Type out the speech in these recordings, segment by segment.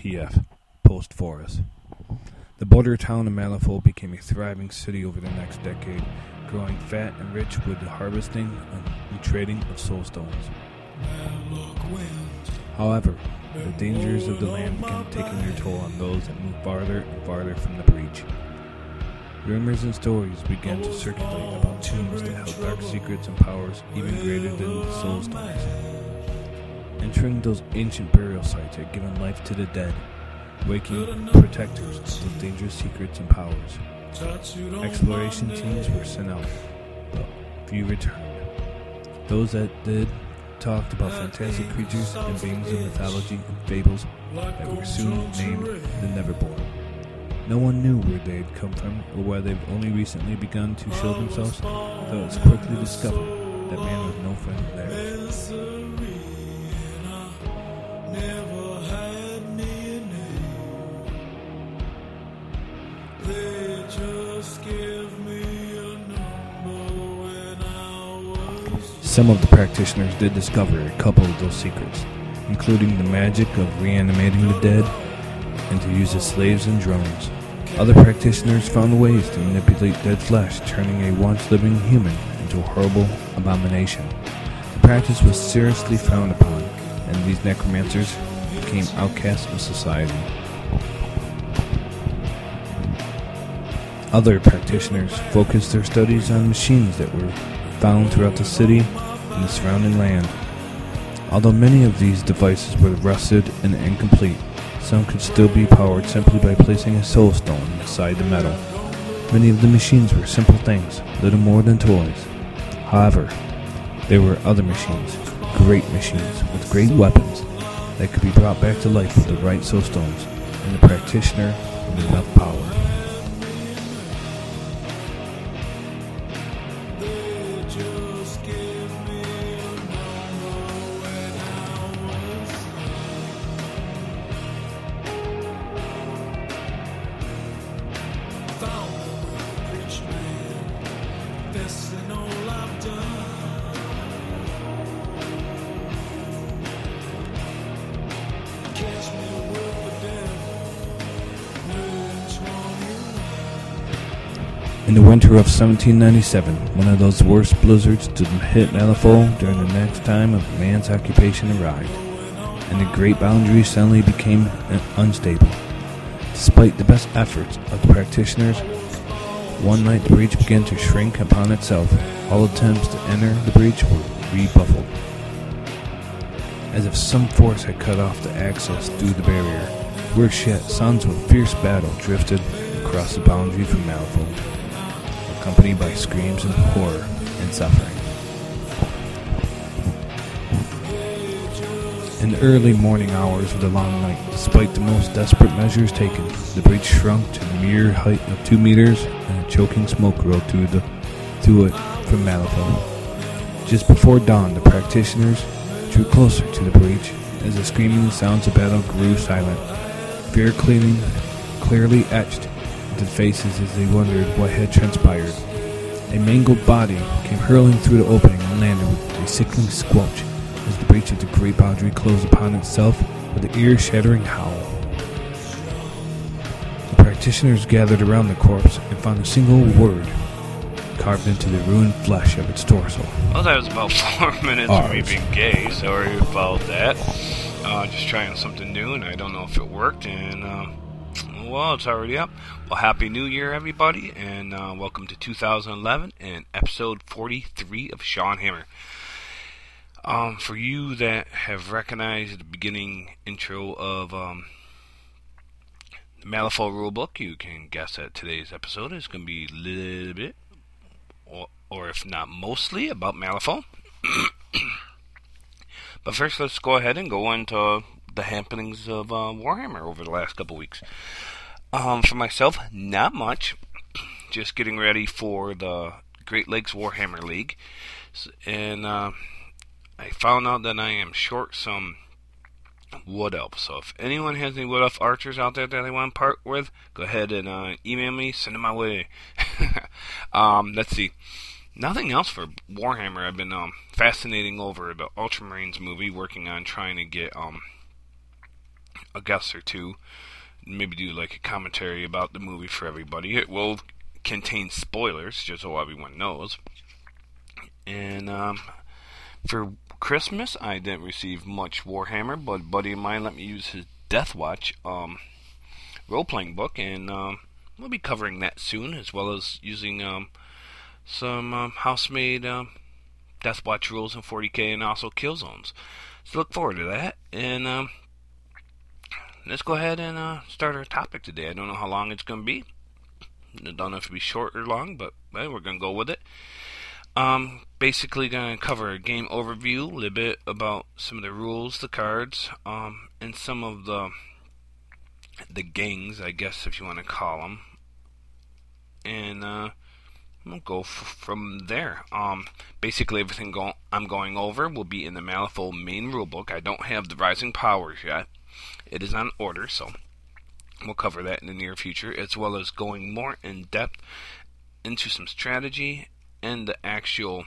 PF, Post Forest. The border town of Malifaux became a thriving city over the next decade, growing fat and rich with the harvesting and trading of soul stones. However, the dangers of the land began taking their toll on those that moved farther and farther from the breach. Rumors and stories began to circulate about tombs that held dark secrets and powers even greater than the soul stones. Entering those ancient burial sites had given life to the dead, waking protectors of those dangerous secrets and powers. Exploration teams were sent out, but few returned. Those that did talked about fantastic creatures and beings of mythology and fables that were soon named the Neverborn. No one knew where they had come from or why they've only recently begun to show themselves, though it was quickly discovered that man was no friend of theirs. Some of the practitioners did discover a couple of those secrets, including the magic of reanimating the dead and to use as slaves and drones. Other practitioners found ways to manipulate dead flesh, turning a once living human into a horrible abomination. The practice was seriously frowned upon, and these necromancers became outcasts of society. Other practitioners focused their studies on machines that were found throughout the city and the surrounding land. Although many of these devices were rusted and incomplete, some could still be powered simply by placing a soul stone inside the metal. Many of the machines were simple things, little more than toys. However, there were other machines, great machines with great weapons that could be brought back to life with the right soul stones and the practitioner with enough power. In the winter of 1797, one of those worst blizzards to hit Malifaux during the next time of man's occupation arrived, and the Great Boundary suddenly became unstable. Despite the best efforts of the practitioners, one night the breach began to shrink upon itself. All attempts to enter the breach were rebuffed. As if some force had cut off the access through the barrier, worse yet, sounds of a fierce battle drifted across the boundary from Malifaux, accompanied by screams of horror and suffering. In the early morning hours of the long night, despite the most desperate measures taken, the breach shrunk to the mere height of 2 meters, and a choking smoke rose through it from Malifaux. Just before dawn, the practitioners drew closer to the breach as the screaming sounds of battle grew silent, fear clearly etched into faces as they wondered what had transpired. A mangled body came hurling through the opening and landed with a sickening squelch as the breach of the Great Boundary closed upon itself with an ear-shattering howl. The practitioners gathered around the corpse and found a single word carved into the ruined flesh of its torso. Well, that was about 4 minutes of me being gay. Sorry about that. Just trying something new, and I don't know if it worked, and well, it's already up. Well, Happy New Year, everybody, and welcome to 2011 and episode 43 of Sean Hammer. For you that have recognized the beginning intro of the Malifaux rulebook, you can guess that today's episode is going to be a little bit, or if not mostly, about Malifaux. But first, let's go ahead and go into the happenings of Warhammer over the last couple weeks. For myself, not much. Just getting ready for the Great Lakes Warhammer League. And I found out that I am short some Wood Elf. So if anyone has any Wood Elf archers out there that they want to part with, go ahead and email me, send them my way. Let's see. Nothing else for Warhammer. I've been fascinating over the Ultramarines movie, working on trying to get a guest or two, maybe do like a commentary about the movie for everybody. It will contain spoilers, just so everyone knows. And for Christmas, I didn't receive much Warhammer, but a buddy of mine let me use his Deathwatch role-playing book, and we'll be covering that soon, as well as using some house-made Deathwatch rules in 40k and also kill zones. So look forward to that, and let's go ahead and start our topic today. I don't know how long it's going to be. I don't know if it'll be short or long, but well, we're going to go with it. Basically going to cover a game overview, a little bit about some of the rules, the cards, and some of the gangs, I guess, if you want to call them. And we'll go from there. Basically, everything I'm going over will be in the Malifaux main rulebook. I don't have the Rising Powers yet. It is on order, so we'll cover that in the near future, as well as going more in depth into some strategy and the actual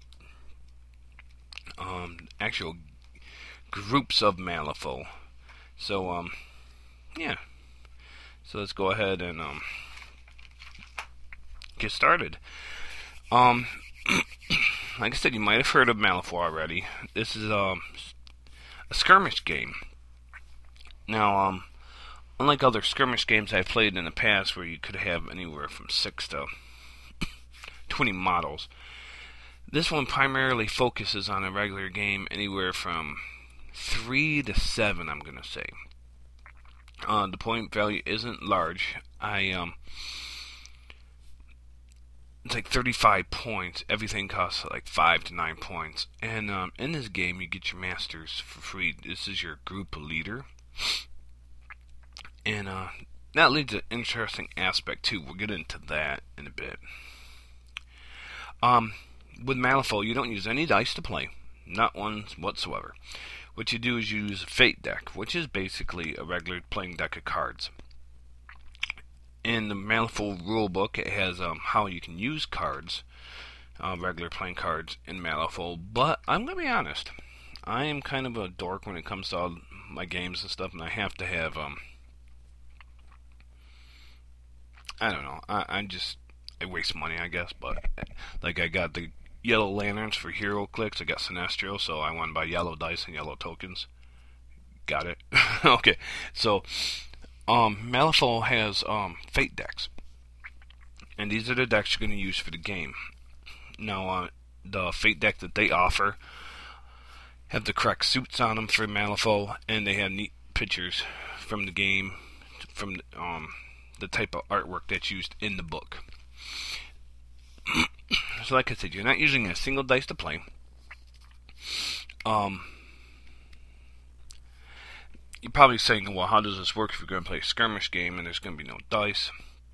groups of Malifaux. So yeah. So let's go ahead and get started. Like I said, you might have heard of Malifaux already. This is a skirmish game. Now, unlike other skirmish games I've played in the past, where you could have anywhere from 6 to 20 models, this one primarily focuses on a regular game anywhere from 3 to 7, I'm going to say. The point value isn't large. It's like 35 points. Everything costs like 5 to 9 points. And in this game, you get your masters for free. This is your group leader. And that leads to an interesting aspect, too. We'll get into that in a bit. With Malifaux, you don't use any dice to play. Not one whatsoever. What you do is use a Fate deck, which is basically a regular playing deck of cards. In the Malifaux rulebook, it has how you can use cards, regular playing cards in Malifaux. But I'm going to be honest, I am kind of a dork when it comes to all my games and stuff, and I have to have, I don't know, I waste money, I guess, but like I got the yellow lanterns for hero clicks, I got Sinestro, so I want to buy yellow dice and yellow tokens. Got it? Okay, so Malifaux has Fate decks, and these are the decks you're going to use for the game. Now, the Fate deck that they offer have the correct suits on them for Malifaux, and they have neat pictures from the game, from the type of artwork that's used in the book. So like I said, you're not using a single dice to play. You're probably saying, well, how does this work if you're going to play a skirmish game and there's going to be no dice?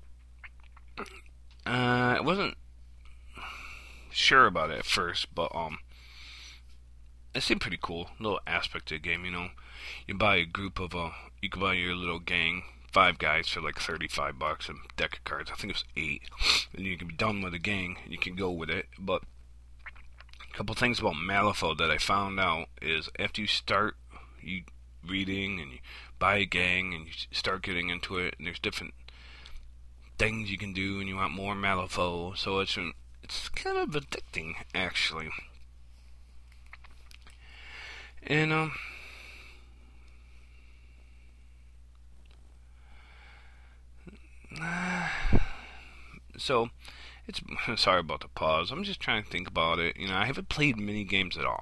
I wasn't sure about it at first, but it seemed pretty cool. Little aspect of the game, you know. You buy a group of you can buy your little gang, 5 guys for like $35, a deck of cards. I think it was 8, and you can be done with a gang and you can go with it. But a couple things about Malifaux that I found out is after you start reading and you buy a gang and you start getting into it, and there's different things you can do and you want more Malifaux, so it's kind of addicting actually. And so it's sorry about the pause. I'm just trying to think about it. You know, I haven't played mini games at all.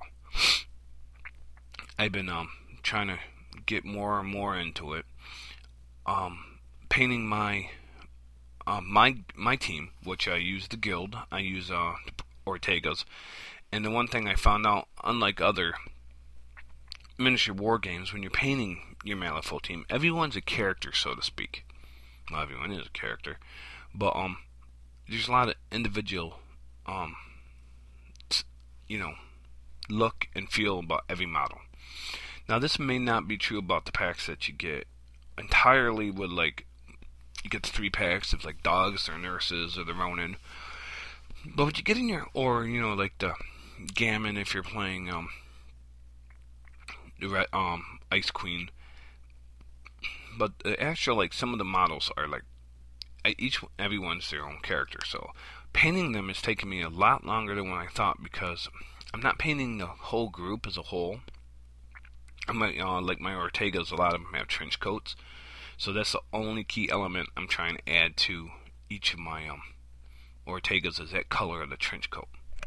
I've been trying to get more and more into it. Painting my my team, which I use the guild. I use Ortega's. And the one thing I found out, unlike other miniature war games, when you're painting your Malifaux team, everyone's a character, so to speak. Well, everyone is a character, but there's a lot of individual, look and feel about every model. Now, this may not be true about the packs that you get entirely. With like, you get the 3 packs of like dogs or nurses or the Ronin, but what you get in your, or like the Gammon if you're playing the Ice Queen. but the actual, like, some of the models are like everyone's their own character. So painting them is taking me a lot longer than what I thought, because I'm not painting the whole group as a whole. Like my Ortegas, a lot of them have trench coats, so that's the only key element I'm trying to add to each of my Ortegas, is that color of the trench coat.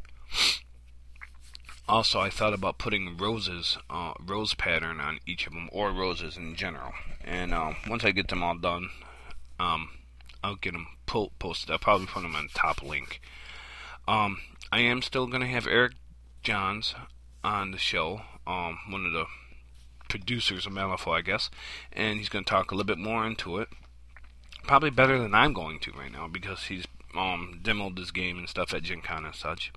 Also, I thought about putting roses, rose pattern on each of them, or roses in general. And once I get them all done, I'll get them posted. I'll probably put them on the top link. I am still going to have Eric Johns on the show, one of the producers of Malifaux, I guess, and he's going to talk a little bit more into it. Probably better than I'm going to right now, because he's demoed this game and stuff at Gen Con and such.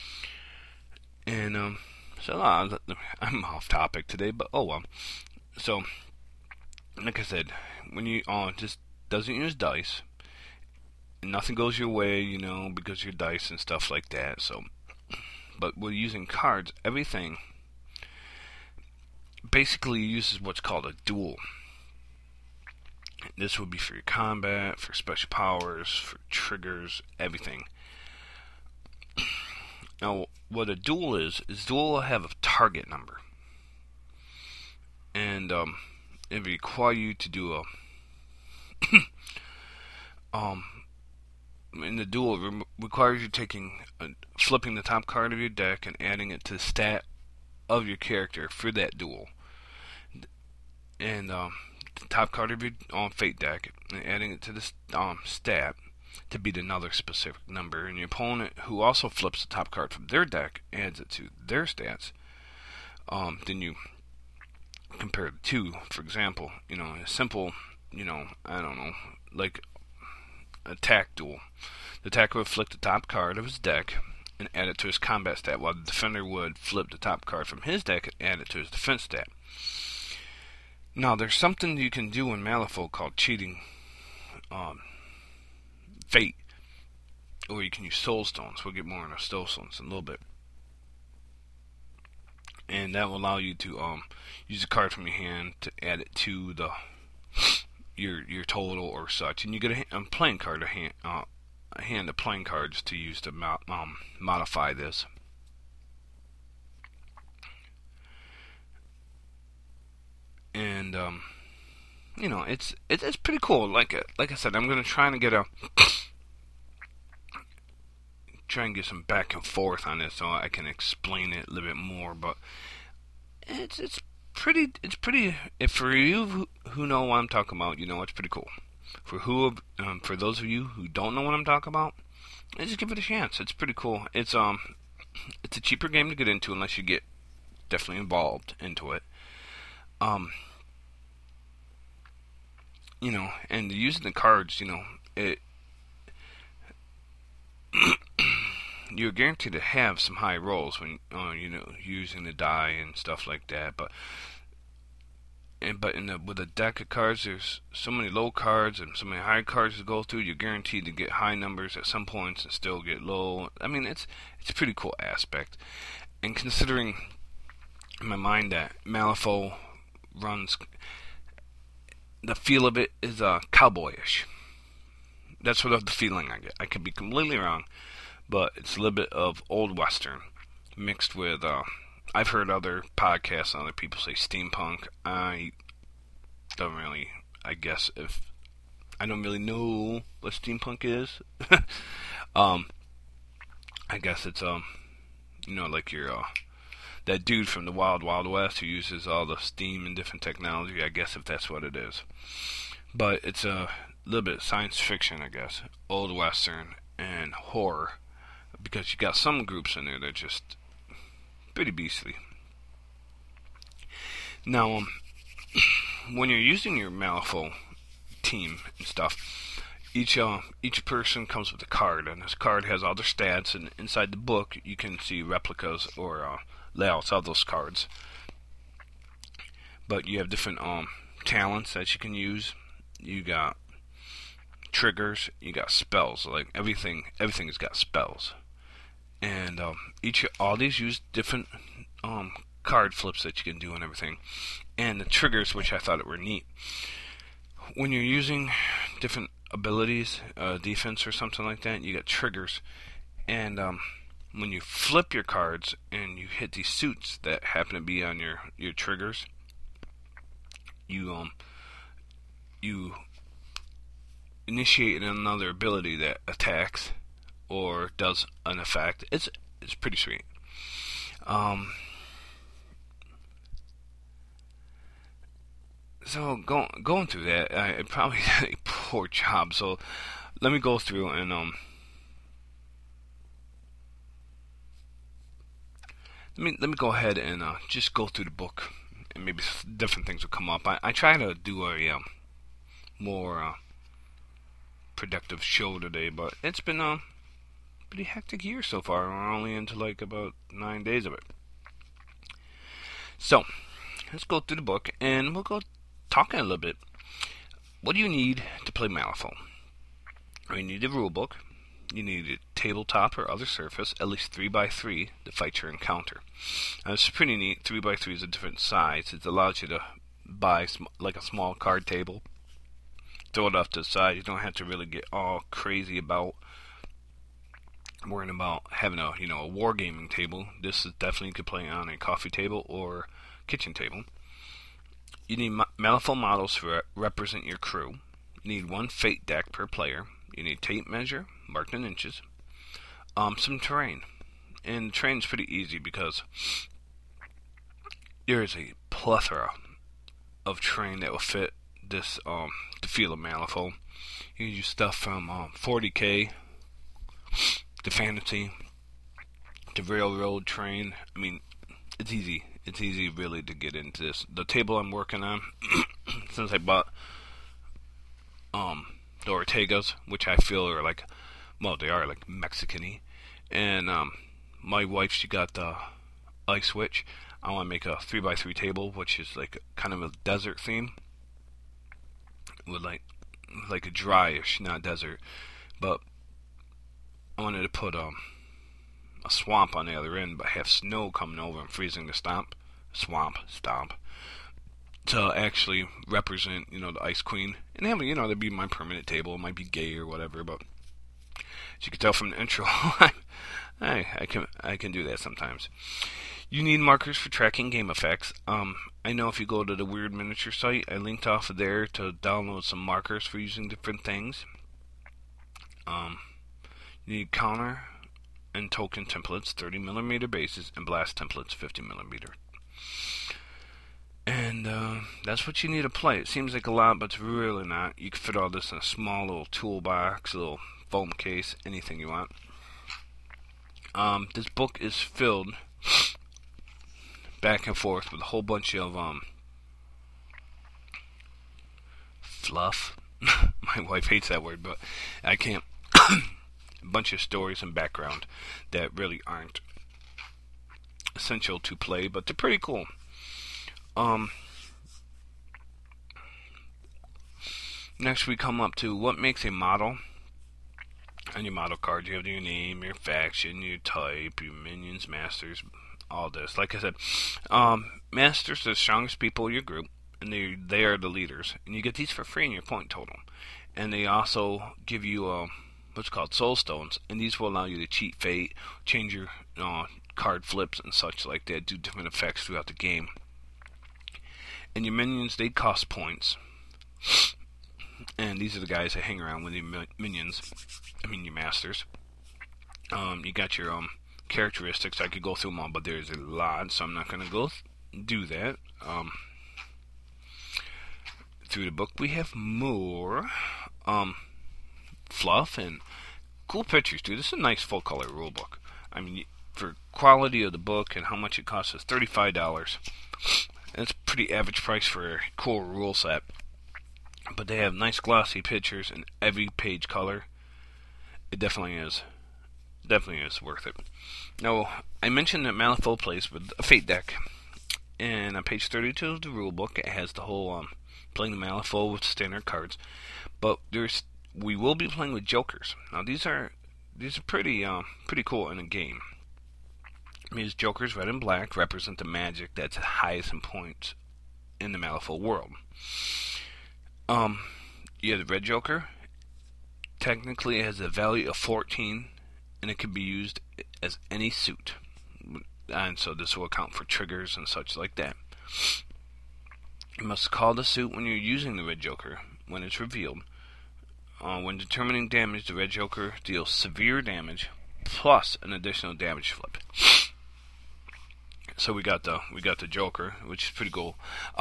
And so I'm off topic today, but oh well. So, like I said, when you just doesn't use dice, and nothing goes your way, you know, because you're dice and stuff like that. So, but we're using cards. Everything basically uses what's called a duel. This would be for your combat, for special powers, for triggers, everything. Now, what a duel is duel will have a target number. And it require you to do in the duel, requires you flipping the top card of your deck and adding it to the stat of your character for that duel. And the top card of your fate deck, and adding it to the stat to beat another specific number, and your opponent, who also flips the top card from their deck, adds it to their stats. Then you compare the two. For example, a simple, I don't know, like attack duel. The attacker would flip the top card of his deck and add it to his combat stat, while the defender would flip the top card from his deck and add it to his defense stat. Now, there's something you can do in Malifaux called cheating fate, or you can use soul stones. We'll get more into soul stones in a little bit, and that will allow you to use a card from your hand to add it to your total or such, and you get a playing card, a hand of playing cards to use to modify this. And it's pretty cool. Like I said, I'm gonna try and get some back and forth on this so I can explain it a little bit more. But it's pretty. If for you who know what I'm talking about, it's pretty cool. For those of you who don't know what I'm talking about, just give it a chance. It's pretty cool. It's a cheaper game to get into unless you get definitely involved into it. And using the cards, you're guaranteed to have some high rolls when, using the die and stuff like that. But with a deck of cards, there's so many low cards and so many high cards to go through. You're guaranteed to get high numbers at some points and still get low. I mean, it's a pretty cool aspect. And considering in my mind that Malifaux runs, the feel of it is cowboyish. That's what the feeling I get. I could be completely wrong, but it's a little bit of old western mixed with. I've heard other podcasts and other people say steampunk. I don't really. I guess if I don't really know what steampunk is. I guess it's like your that dude from the Wild Wild West who uses all the steam and different technology, I guess, if that's what it is. But it's a little bit of science fiction, I guess. Old Western and horror. Because you got some groups in there that are just pretty beastly. Now, when you're using your Malifaux team and stuff, each person comes with a card, and this card has all their stats, and inside the book you can see replicas or layouts of those cards. But you have different talents that you can use. You got triggers, you got spells. Like everything's got spells. And all these use different card flips that you can do and everything. And the triggers, which I thought were neat, when you're using different abilities, defense or something like that, you got triggers, and when you flip your cards and you hit these suits that happen to be on your triggers, you initiate another ability that attacks or does an effect. It's pretty sweet. So going through that, I probably did a poor job. So let me go through and let me go ahead and just go through the book, and maybe different things will come up. I try to do a more productive show today, but it's been a pretty hectic year so far. We're only into like about 9 days of it. So let's go through the book, and we'll go talking a little bit. What do you need to play Malifaux? You need a rule book. You need a tabletop or other surface, at least 3x3, to fight your encounter. Now, this is pretty neat. 3x3 is a different size. It allows you to buy like a small card table, throw it off to the side. You don't have to really get all crazy about worrying about having a wargaming table. This is definitely you could play on a coffee table or kitchen table. You need Malifaux models to represent your crew. You need one fate deck per player. You need tape measure, marked in inches. Some terrain. And terrain is pretty easy because there is a plethora of terrain that will fit this the feel of Malifaux. You use stuff from 40k to fantasy to railroad terrain. I mean, it's easy. It's easy really to get into this. The table I'm working on, since I bought the Ortegas, which I feel are like, well, they are like Mexican-y. And my wife, she got the Ice Witch. I want to make a 3x3 table, which is like kind of a desert theme, with like a dryish, not desert, but I wanted to put a swamp on the other end, but have snow coming over and freezing the swamp to actually represent, the Ice Queen. And have, that'd be my permanent table. It might be gay or whatever, but as you can tell from the intro, I can do that sometimes. You need markers for tracking game effects. I know if you go to the Weird Miniature site, I linked off of there to download some markers for using different things. You need counter and token templates, 30mm bases, and blast templates, 50mm. And that's what you need to play. It seems like a lot, but it's really not. You can fit all this in a small little toolbox, a little foam case, anything you want. This book is filled back and forth with a whole bunch of fluff. My wife hates that word, but I can't. A bunch of stories and background that really aren't essential to play, but they're pretty cool. Next we come up to what makes a model. On your model card, you have your name, your faction, your type, your minions, masters, all this. Like I said, masters are the strongest people in your group, and they are the leaders. And you get these for free in your point total. And they also give you what's called soul stones, and these will allow you to cheat fate, change your card flips and such like that, do different effects throughout the game. And your minions, they cost points. And these are the guys that hang around with your minions. Your masters. You got your characteristics. I could go through them all, but there's a lot, so I'm not going to go do that. Through the book, we have more fluff and cool pictures, dude. This is a nice full color rule book. For quality of the book and how much it costs, is $35. That's a pretty average price for a cool rule set. But they have nice glossy pictures and every page color. It definitely is worth it. Now, I mentioned that Malifaux plays with a fate deck. And on page 32 of the rule book, it has the whole playing the Malifaux with standard cards. But we will be playing with jokers. Now, these are pretty cool in a game. These jokers, red and black, represent the magic that's highest in points in the Malifaux world. you have the red joker. Technically, it has a value of 14, and it can be used as any suit. And so this will account for triggers and such like that. You must call the suit when you're using the red joker when it's revealed. When determining damage, the red joker deals severe damage plus an additional damage flip. So we got the joker, which is pretty cool.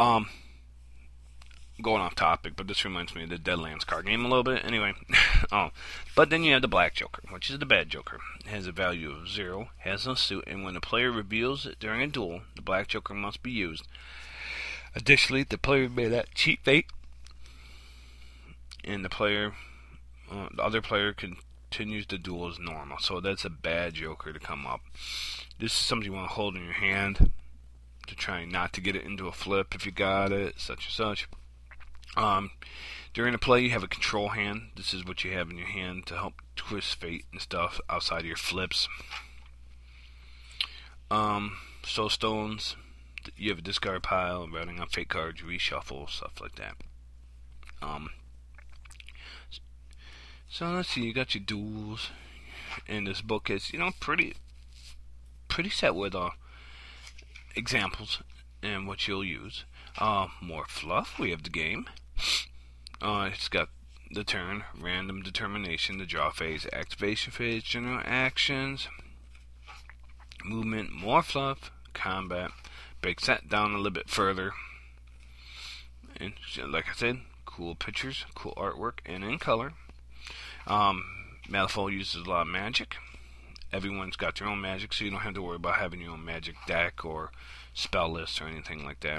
Going off topic, but this reminds me of the Deadlands card game a little bit. Anyway, but then you have the black joker, which is the bad joker. It has a value of 0, has no suit, and when the player reveals it during a duel, the black joker must be used. Additionally, the player may not cheat fate, and the other player continues the duel as normal. So that's a bad joker to come up. This is something you want to hold in your hand to try not to get it into a flip if you got it, such and such. During the play, you have a control hand. This is what you have in your hand to help twist fate and stuff outside of your flips. Soul stones. You have a discard pile, running on fate cards, reshuffle, stuff like that. So let's see. You got your duels, and this book is pretty set with examples and what you'll use. More fluff. We have the game. It's got the turn, random determination, the draw phase, activation phase, general actions, movement, more fluff, combat. Breaks that down a little bit further. And like I said, cool pictures, cool artwork, and in color. Malifaux uses a lot of magic. Everyone's got their own magic, so you don't have to worry about having your own magic deck or spell list or anything like that.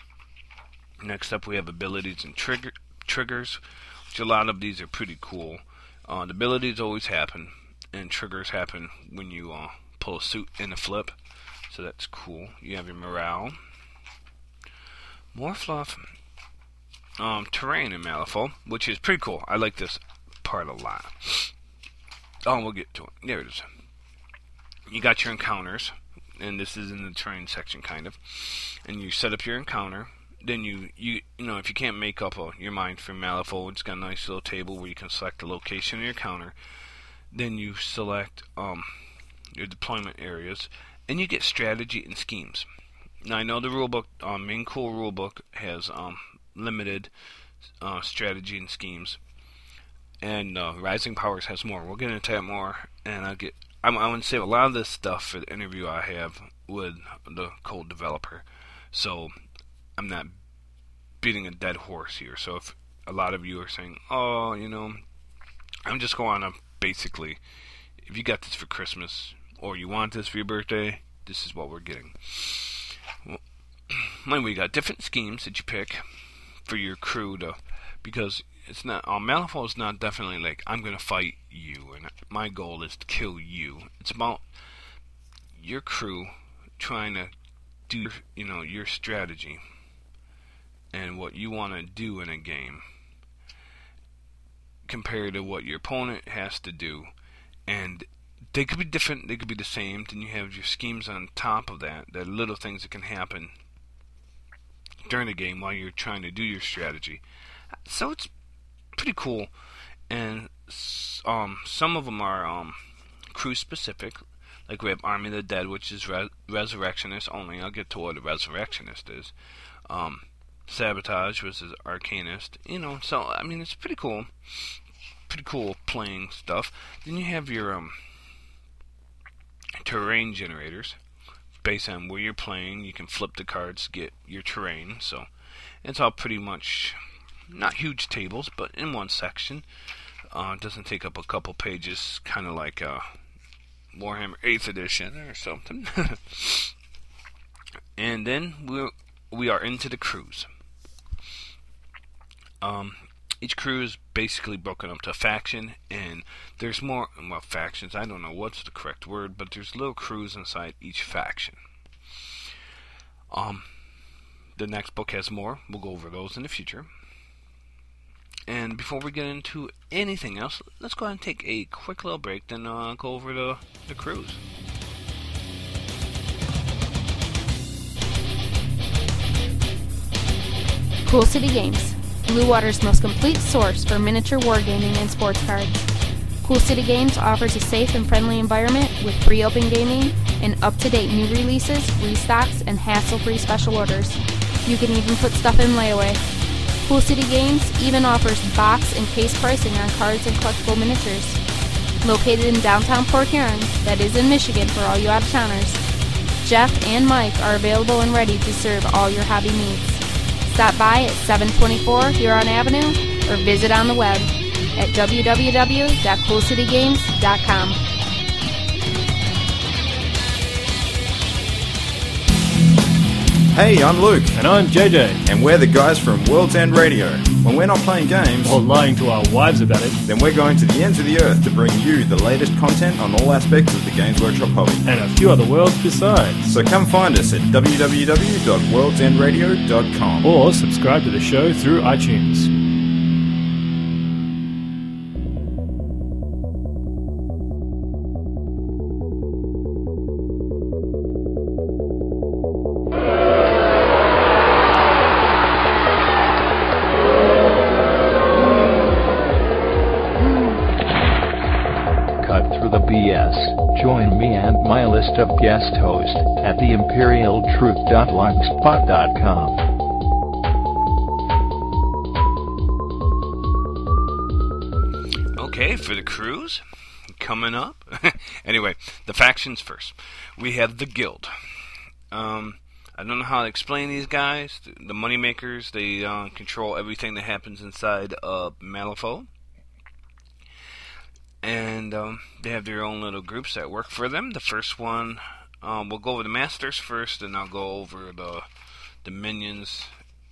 Next up, we have abilities and triggers, which a lot of these are pretty cool. The abilities always happen, and triggers happen when you pull a suit in a flip, so that's cool. You have your morale, more fluff, terrain in Malifaux, which is pretty cool. I like this part a lot. We'll get to it. There it is. You got your encounters, and this is in the terrain section, kind of. And you set up your encounter. Then you if you can't make up your mind for Malifaux, it's got a nice little table where you can select the location of your counter. Then you select your deployment areas, and you get strategy and schemes. Now I know the rulebook, main cool rulebook has limited strategy and schemes, and Rising Powers has more. We'll get into that more, and I want to save a lot of this stuff for the interview I have with the code developer. So I'm not beating a dead horse here. So if a lot of you are saying, I'm just going on basically, if you got this for Christmas or you want this for your birthday, this is what we're getting. Well, anyway, you got different schemes that you pick for your crew because it's not, Malifaux is not definitely like, I'm going to fight you and my goal is to kill you. It's about your crew trying to do, your strategy and what you want to do in a game compared to what your opponent has to do. And they could be different, they could be the same. Then you have your schemes on top of that. There are little things that can happen during the game while you're trying to do your strategy. So it's pretty cool. And some of them are crew specific. Like we have Army of the Dead, which is Resurrectionist only. I'll get to what a Resurrectionist is. Sabotage, which is Arcanist. So, I mean, it's pretty cool. Pretty cool playing stuff. Then you have your terrain generators. Based on where you're playing, you can flip the cards to get your terrain. So, it's all pretty much not huge tables, but in one section. It doesn't take up a couple pages, kind of like Warhammer 8th edition or something. And then we are into the crews. Each crew is basically broken up to a faction, and there's more, factions, I don't know what's the correct word, but there's little crews inside each faction. The next book has more. We'll go over those in the future. And before we get into anything else, let's go ahead and take a quick little break, then go over the crews. Cool City Games, Blue Water's most complete source for miniature wargaming and sports cards. Cool City Games offers a safe and friendly environment with free open gaming and up-to-date new releases, restocks, and hassle-free special orders. You can even put stuff in layaway. Cool City Games even offers box and case pricing on cards and collectible miniatures. Located in downtown Port Huron, that is in Michigan for all you out-of-towners, Jeff and Mike are available and ready to serve all your hobby needs. Stop by at 724 Huron Avenue or visit on the web at www.coolcitygames.com. Hey, I'm Luke. And I'm JJ. And we're the guys from World's End Radio. When we're not playing games, or lying to our wives about it, then we're going to the ends of the earth to bring you the latest content on all aspects of the Games Workshop hobby. And a few other worlds besides. So come find us at www.worldsendradio.com. Or subscribe to the show through iTunes. Join me and my list of guest hosts at theimperialtruth.blogspot.com. Okay, for the cruise, coming up. Anyway, the factions first. We have the Guild. I don't know how to explain these guys. The moneymakers, they control everything that happens inside of Malifaux. And they have their own little groups that work for them. The first one, we'll go over the Masters first, and I'll go over the minions.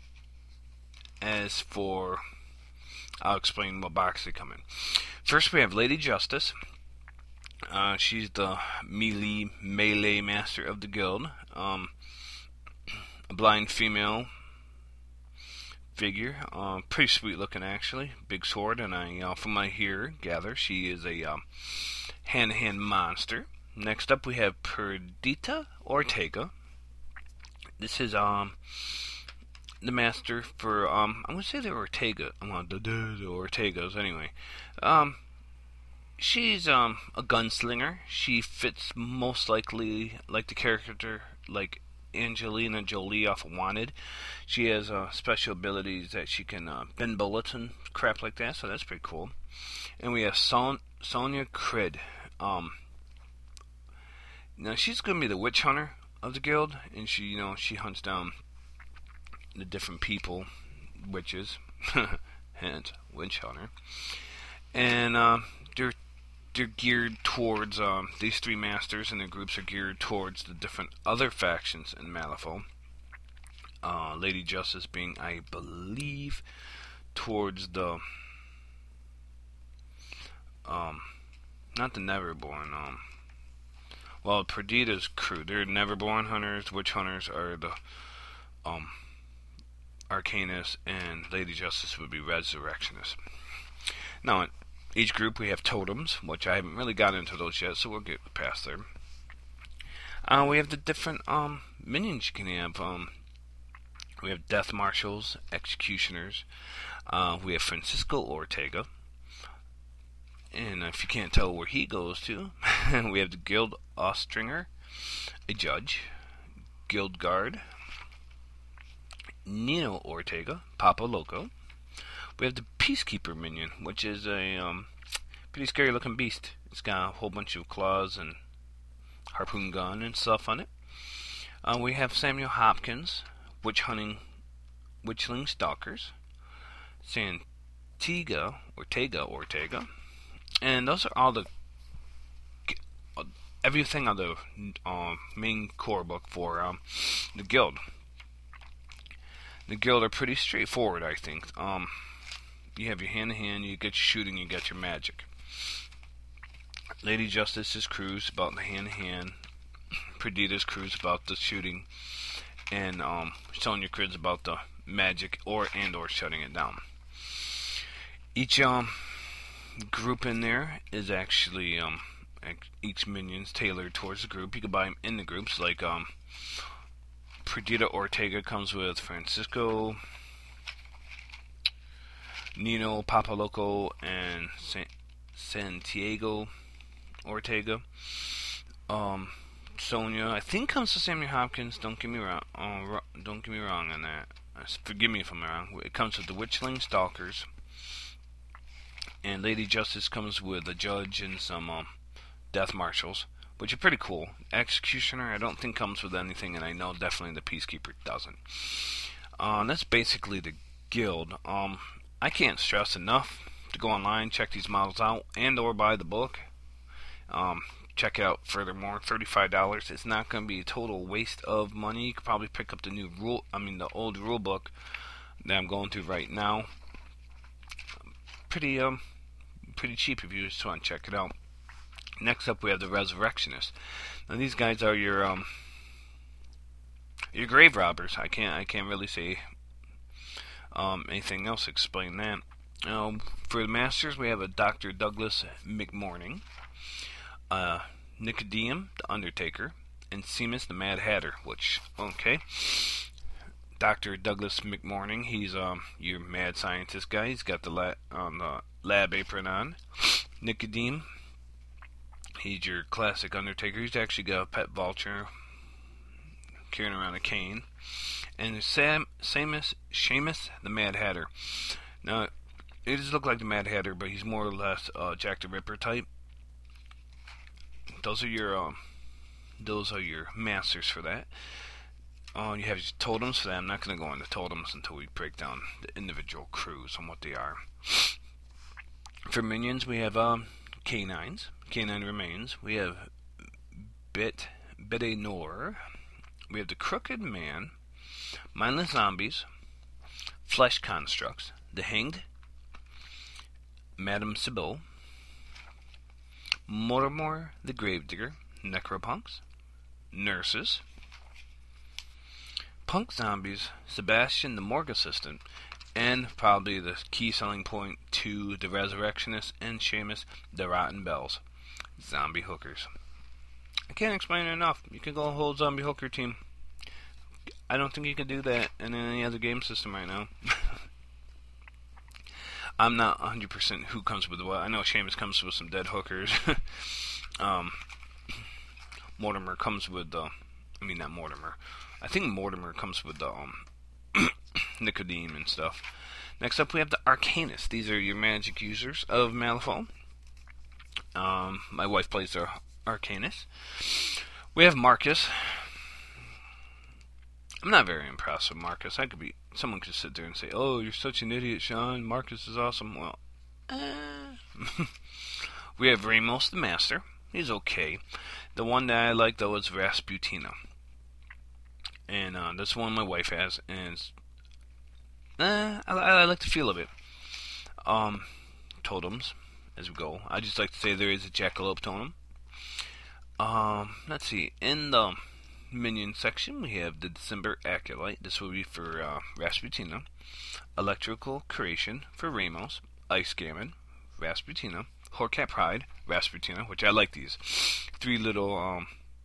As for, I'll explain what box they come in. First, we have Lady Justice. She's the melee master of the guild. A blind female figure, pretty sweet looking actually, big sword, and from what I gather, she is a hand-to-hand monster. Next up we have Perdita Ortega. This is the master for I'm gonna say the Ortega, the Ortegas anyway. She's a gunslinger. She fits most likely like the character like Angelina Jolie off of Wanted. She has special abilities that she can bend bullets and crap like that, so that's pretty cool. And we have Sonia Crid. Now she's going to be the witch hunter of the guild, and she hunts down the different people, witches, hence witch hunter. And they're geared towards these three masters, and their groups are geared towards the different other factions in Malifaux. Lady Justice being, I believe, towards the not the Neverborn. Well, Perdita's crew, they're Neverborn hunters. Witch hunters are the Arcanists, and Lady Justice would be Resurrectionists. Now, in each group we have totems, which I haven't really got into those yet, so we'll get past there. We have the different minions you can have. We have Death Marshals, Executioners. We have Francisco Ortega. And if you can't tell where he goes to, we have the Guild Austringer, a Judge, Guild Guard, Nino Ortega, Papa Loco. We have the Peacekeeper minion, which is a pretty scary looking beast. It's got a whole bunch of claws and harpoon gun and stuff on it. We have Samuel Hopkins, Witchling Stalkers, Santiago Ortega, and those are all the everything on the main core book for the guild. The guild are pretty straightforward, I think. You have your hand-to-hand, you get your shooting, you get your magic. Lady Justice's crew's about the hand-to-hand. Perdita's crew's about the shooting. And Sonia Crid's about the magic or shutting it down. Each group in there is actually each minion's tailored towards the group. You can buy them in the groups, like Perdita Ortega comes with Francisco Nino Papaloco and Santiago Ortega. Sonya, I think, comes to Sammy Hopkins. Don't get me wrong. Don't get me wrong on that. Forgive me if I'm wrong. It comes with the Witchling Stalkers, and Lady Justice comes with a judge and some death marshals, which are pretty cool. Executioner, I don't think comes with anything, and I know definitely the Peacekeeper doesn't. That's basically the guild. I can't stress enough to go online, check these models out, and/or buy the book. Check out furthermore, $35. It's not going to be a total waste of money. You could probably pick up the old rule book that I'm going through right now. Pretty cheap if you just want to check it out. Next up, we have the Resurrectionists. Now these guys are your grave robbers. I can't really say anything else to explain that. For the Masters, we have a Dr. Douglas McMorning, Nicodemus the Undertaker, and Seamus the Mad Hatter. Which, okay, Dr. Douglas McMorning, he's your mad scientist guy. He's got the lab apron on. Nicodemus, he's your classic Undertaker. He's actually got a pet vulture carrying around a cane. And Seamus the Mad Hatter. Now, he does look like the Mad Hatter, but he's more or less Jack the Ripper type. Those are your masters for that. You have your totems for that. I'm not going to go into totems until we break down the individual crews and what they are. For minions, we have canines, canine remains. We have Bede Nor. We have the Crooked Man, Mindless Zombies, Flesh Constructs, the Hanged, Madame Sybil, Mortimer the Gravedigger, Necropunks, Nurses, Punk Zombies, Sebastian the Morgue Assistant, and probably the key selling point to the Resurrectionists and Seamus the Rotten Bells, Zombie Hookers. I can't explain it enough. You can go a whole Zombie Hooker team. I don't think you can do that in any other game system right now. I'm not 100% who comes with what. I know Seamus comes with some dead hookers. Mortimer comes with not Mortimer. I think Mortimer comes with the Nicodemus and stuff. Next up, we have the Arcanists. These are your magic users of Malifaux. My wife plays the Arcanist. We have Marcus. I'm not very impressed with Marcus. Someone could sit there and say, "Oh, you're such an idiot, Sean. Marcus is awesome." Well, we have Ramos the Master. He's okay. The one that I like though is Rasputina, and that's one my wife has, and it's, I like the feel of it. Totems as we go. I just like to say there is a Jackalope totem. Let's see. In the minion section, we have the December Acolyte. This will be for Rasputina. Electrical Creation for Ramos. Ice Gammon, Rasputina. Horkat Pride, Rasputina, which I like these. Three little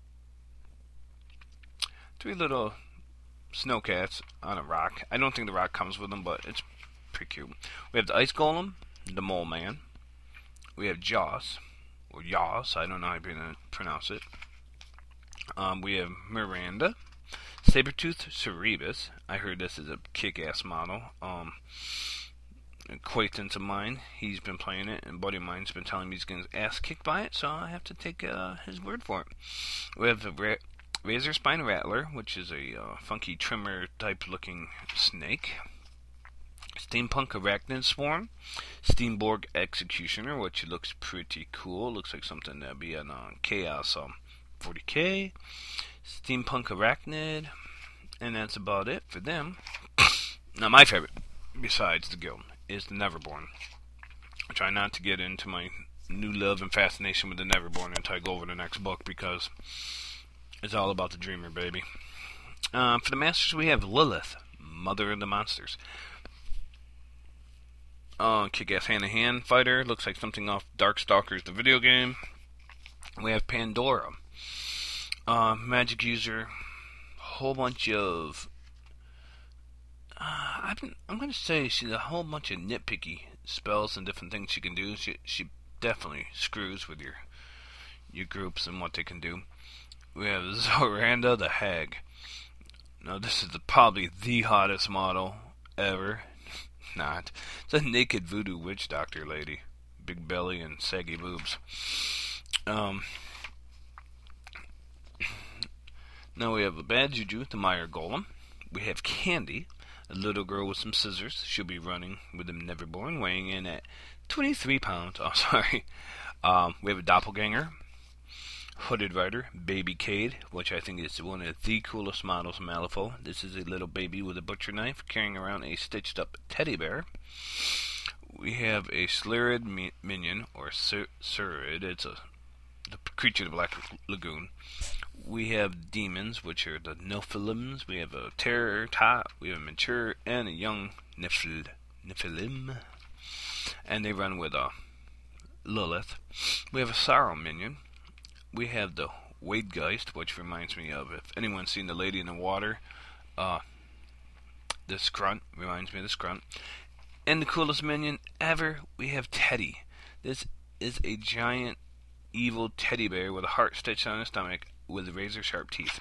snowcats on a rock. I don't think the rock comes with them, but it's pretty cute. We have the Ice Golem, the Mole Man. We have Joss, or Yas, I don't know how you pronounce it. We have Miranda, Sabretooth Cerebus. I heard this is a kick-ass model. Acquaintance of mine, he's been playing it, and a buddy of mine's been telling me he's getting his ass kicked by it, so I have to take his word for it. We have the Razor Spine Rattler, which is a funky trimmer type looking snake. Steampunk Arachnid Swarm, Steamborg Executioner, which looks pretty cool. Looks like something that'd be on Chaos 40k. Steampunk Arachnid, and that's about it for them. Now, my favorite, besides the guild, is the Neverborn. I try not to get into my new love and fascination with the Neverborn until I go over the next book, because it's all about the Dreamer, baby. For the Masters, we have Lilith, Mother of the Monsters. Kick-ass hand-to-hand fighter. Looks like something off Darkstalkers, the video game. We have Pandora. Magic user. Whole bunch of... I'm going to say she's a whole bunch of nitpicky spells and different things she can do. She definitely screws with your groups and what they can do. We have Zoranda the Hag. Now this is probably the hottest model ever. Not. It's a naked voodoo witch doctor lady. Big belly and saggy boobs. Now we have a bad juju, the Meyer Golem. We have Candy, a little girl with some scissors. She'll be running with the Neverborn, weighing in at 23 pounds. Oh, sorry. We have a Doppelganger, Hooded Rider, Baby Cade, which I think is one of the coolest models of Malifaux. This is a little baby with a butcher knife carrying around a stitched up teddy bear. We have a Slirid minion, or Surid. It's the creature of the Black Lagoon. We have demons, which are the Nephilims. We have a Terror Tot. We have a mature and a young Nephilim. And they run with a Lilith. We have a Sorrow minion. We have the Wadegeist, which reminds me of, if anyone's seen The Lady in the Water, the Scrunt reminds me of the Scrunt. And the coolest minion ever, we have Teddy. This is a giant evil teddy bear with a heart stitched on his stomach with razor sharp teeth.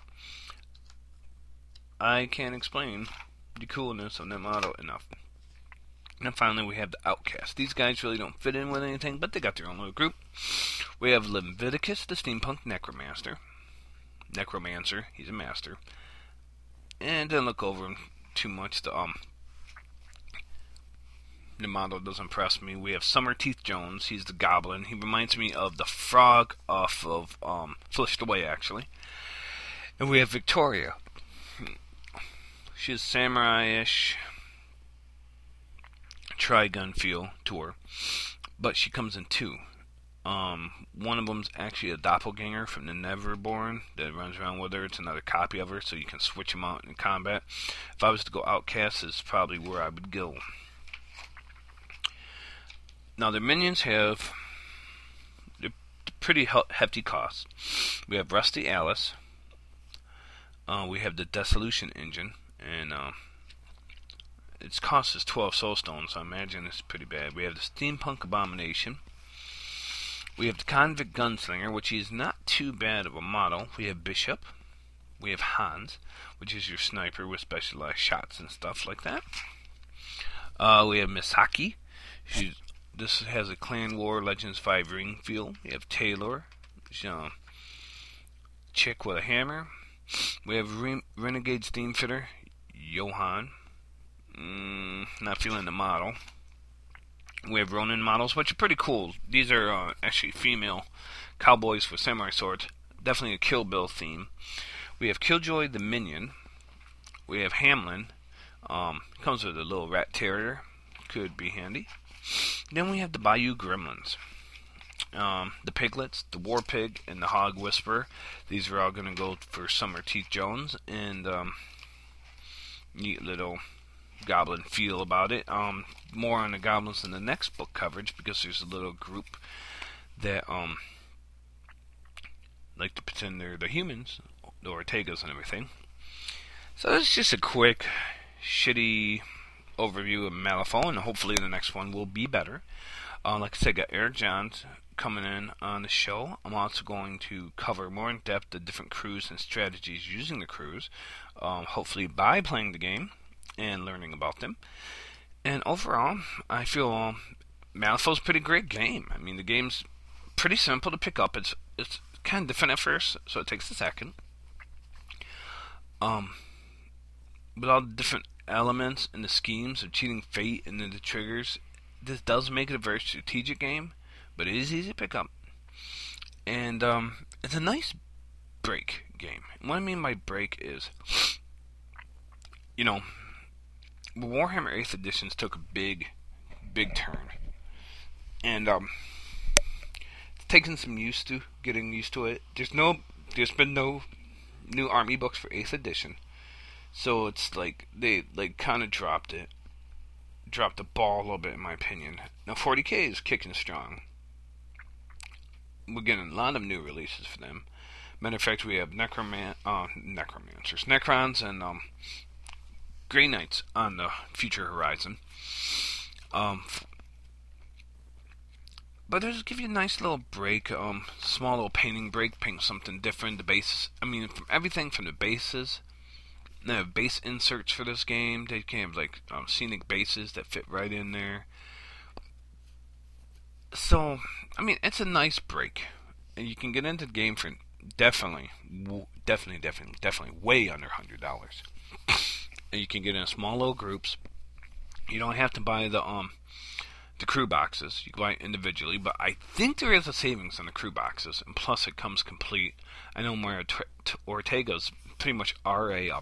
I can't explain the coolness of that model enough. And finally we have the Outcast. These guys really don't fit in with anything, but they got their own little group. We have Leviticus, the steampunk necromancer. He's a master. And didn't look over him too much. The model doesn't impress me. We have Summerteeth Jones. He's the goblin. He reminds me of the frog off of Flushed Away, actually. And we have Victoria. She's samurai-ish, Trigun feel to her, but she comes in two. One of them's actually a doppelganger from the Neverborn that runs around with her. It's another copy of her, so you can switch them out in combat. If I was to go Outcast, is probably where I would go. Now, the minions have pretty hefty costs. We have Rusty Alice. We have the Dissolution Engine, and its cost is 12 soulstones, so I imagine it's pretty bad. We have the Steampunk Abomination. We have the Convict Gunslinger, which is not too bad of a model. We have Bishop. We have Hans, which is your sniper with specialized shots and stuff like that. We have Misaki. This has a Clan War Legends 5 ring feel. We have Taylor. Chick with a hammer. We have Renegade Steamfitter, Johan. Not feeling the model. We have Ronin models, which are pretty cool. These are actually female cowboys with samurai swords. Definitely a Kill Bill theme. We have Killjoy the Minion. We have Hamlin. Comes with a little rat terrier. Could be handy. Then we have the Bayou Gremlins. The Piglets, the War Pig, and the Hog Whisperer. These are all going to go for Summerteeth Jones. And neat little goblin feel about it. More on the goblins in the next book coverage, because there's a little group that like to pretend they're the humans, the Ortegas and everything. So that's just a quick, shitty overview of Malifaux, and hopefully the next one will be better. Like I said, got Eric Johns coming in on the show. I'm also going to cover more in depth the different crews and strategies using the crews, hopefully by playing the game and learning about them. And overall, I feel Malifaux's a pretty great game. I mean, the game's pretty simple to pick up. It's kind of different at first, so it takes a second. With all the different elements and the schemes of cheating fate and then the triggers, this does make it a very strategic game, but it is easy to pick up. And it's a nice break game. And what I mean by break is, Warhammer 8th Editions took a big turn. And it's taken some getting used to it. There's been no new army books for 8th Edition. So it's like they kind of dropped the ball a little bit, in my opinion. Now 40K is kicking strong. We're getting a lot of new releases for them. Matter of fact, we have Necromancers, Necrons, and Grey Knights on the future horizon. But it'll give you a nice little break, small little painting break, paint something different. The bases, from everything from the bases. They have base inserts for this game. They can have like scenic bases that fit right in there. So, it's a nice break, and you can get into the game for definitely way under $100. And you can get in small little groups. You don't have to buy the crew boxes. You can buy it individually, but I think there is a savings on the crew boxes, and plus it comes complete. I know Mario Ortega's pretty much are a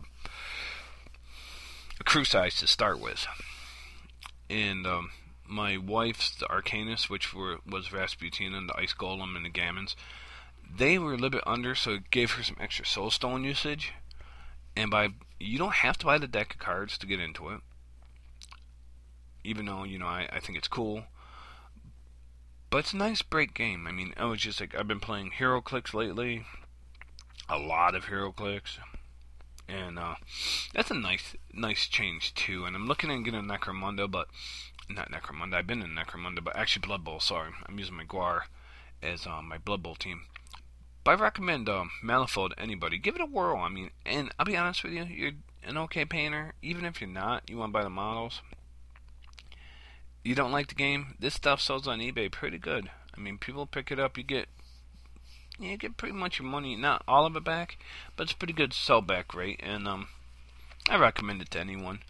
crew size to start with, and my wife's the Arcanus, which was Rasputina and the Ice Golem and the Gammons. They were a little bit under, so it gave her some extra Soul Stone usage. And you don't have to buy the deck of cards to get into it, even though I think it's cool. But it's a nice break game. I was just like, I've been playing HeroClix lately, a lot of HeroClix, and that's a nice change too. And I'm looking at getting a Necromunda, but not Necromunda. I've been in Necromunda, but actually Blood Bowl. Sorry, I'm using my Guar as my Blood Bowl team. But I recommend Malifaux to anybody. Give it a whirl. And I'll be honest with you, you're an okay painter. Even if you're not, you want to buy the models. You don't like the game. This stuff sells on eBay pretty good. People pick it up. You get pretty much your money, not all of it back, but it's a pretty good sell back rate. And I recommend it to anyone.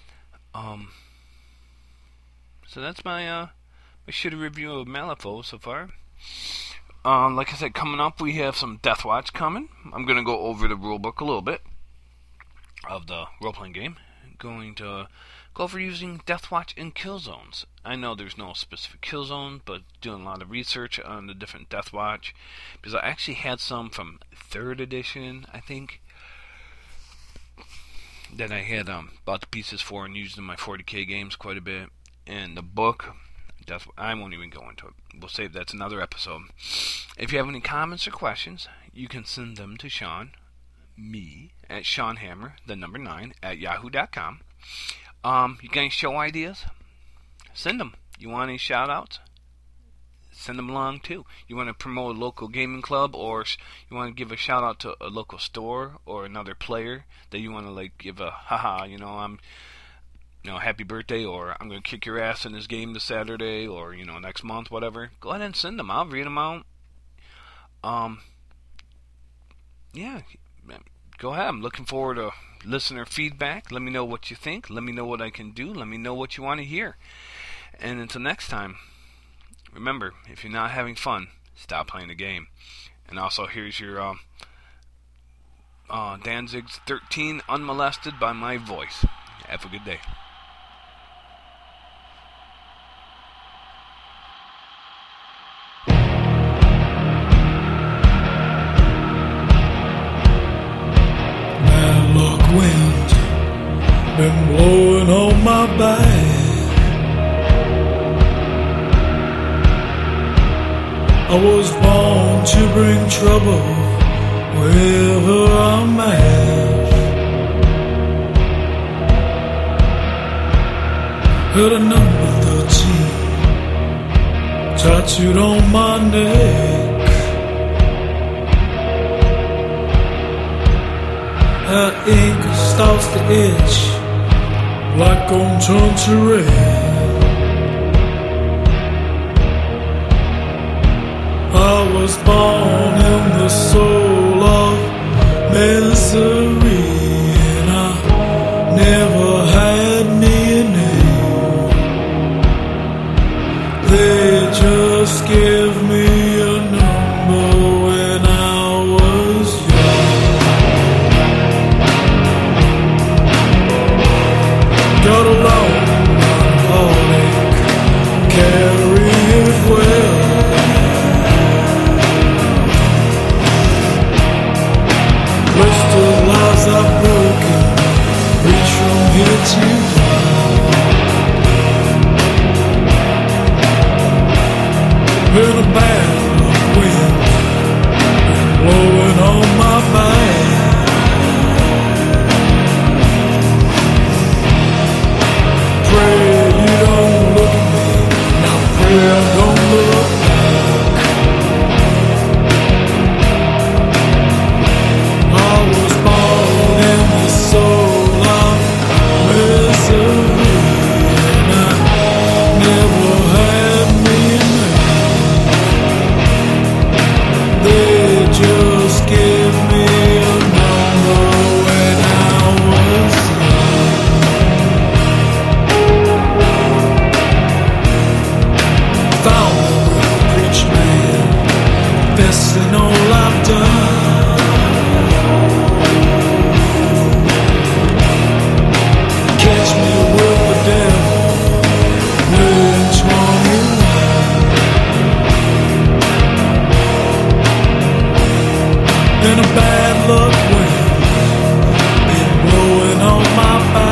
So that's my shitty review of Malifaux so far. Like I said, coming up, we have some Deathwatch coming. I'm going to go over the rulebook a little bit of the role-playing game. I'm going to go over using Deathwatch in kill zones. I know there's no specific kill zone, but doing a lot of research on the different Deathwatch, because I actually had some from 3rd edition, I think, that I had bought the pieces for and used in my 40k games quite a bit. And the book, I won't even go into it. We'll save that's another episode. If you have any comments or questions, you can send them to Sean, me, at SeanHammer, the number 9, at yahoo.com. You got any show ideas? Send them. You want any shout-outs? Send them along, too. You want to promote a local gaming club, or you want to give a shout-out to a local store or another player that you want to, give a, happy birthday, or I'm going to kick your ass in this game this Saturday, or, next month, whatever. Go ahead and send them. I'll read them out. Yeah, go ahead. I'm looking forward to listener feedback. Let me know what you think. Let me know what I can do. Let me know what you want to hear. And until next time, remember, if you're not having fun, stop playing the game. And also, here's your Danzig's 13 Unmolested by My Voice. Have a good day. Wind been blowing on my back. I was born to bring trouble wherever I'm at. Heard a number 13 tattooed on my neck. Her ink starts to itch, black gon' turn to red. I was born in the soul of misery, and I never had me a name. They just give me a number when I was young. Got a long heartache, carry it well. Crystal lies are broken, reach from here to there. Been a bad wind, blowing on my back. Pray you don't look at me, now pray I don't look back. bad luck wind been blowing on my back.